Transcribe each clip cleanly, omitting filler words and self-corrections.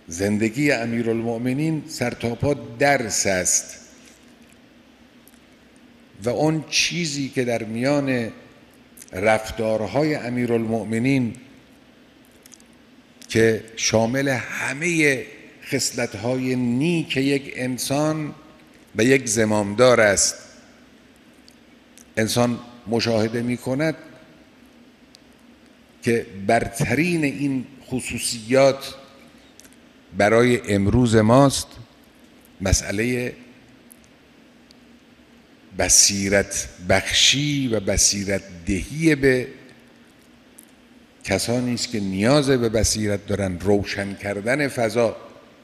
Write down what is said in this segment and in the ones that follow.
زندگی امیرالمؤمنین سرتاپا درس است و اون چیزی که در میان رفتارهای امیرالمؤمنین که شامل همه خصلت‌های نیک یک انسان و یک زمامدار است، انسان مشاهده می‌کند که برترین این خصوصیات برای امروز ماست مسئله بصیرت بخشی و بصیرت دهی به کسانی است که نیاز به بصیرت دارن، روشن کردن فضا.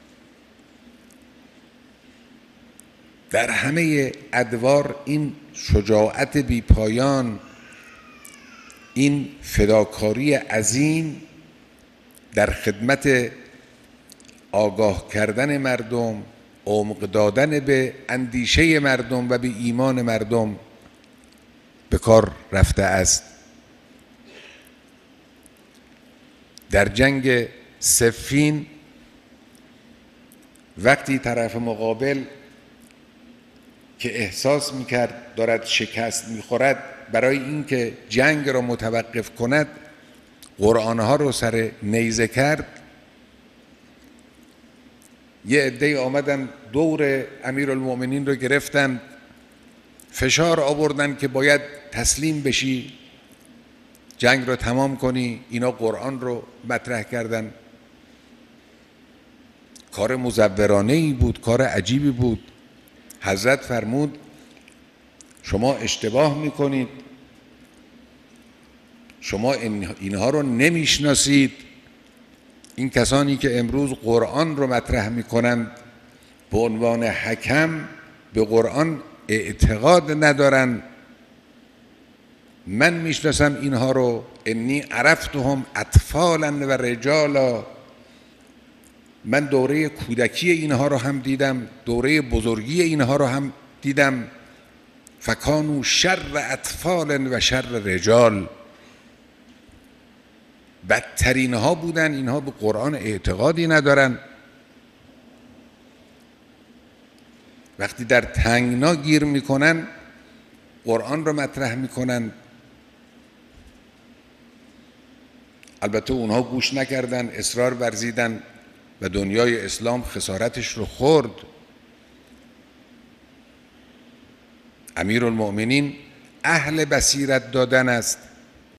در همه ادوار این شجاعت بیپایان، این فداکاری عظیم در خدمت آگاه کردن مردم، عمق دادن به اندیشه مردم و به ایمان مردم به کار رفته است. در جنگ صفین وقتی طرف مقابل که احساس میکرد دارد شکست میخورد، برای اینکه جنگ را متوقف کند قرآنها رو سر نیزه کرد. یه عده‌ای آمدن دور امیرالمؤمنین رو گرفتن، فشار آوردن که باید تسلیم بشی، جنگ رو تمام کنی. اینا قرآن رو مطرح کردن. کار مزورانه‌ای بود، کار عجیبی بود. حضرت فرمود شما اشتباه میکنید، شما اینها رو نمیشناسید. این کسانی که امروز قرآن رو مطرح میکنند به عنوان حکم به قرآن اعتقاد ندارن. من میشناسم اینها رو، انی عرفتهم اطفالا و رجالا. من دوره کودکی اینها رو هم دیدم، دوره بزرگی اینها رو هم دیدم. فکانوا شر اطفال و شر رجال. بدترین ها بودن. اینها به قرآن اعتقادی ندارن. وقتی در تنگنا گیر میکنن قرآن رو مطرح میکنن. البته اونها گوش نکردن، اصرار ورزیدن و دنیای اسلام خسارتش رو خورد. امیرالمؤمنین اهل بصیرت دادن است.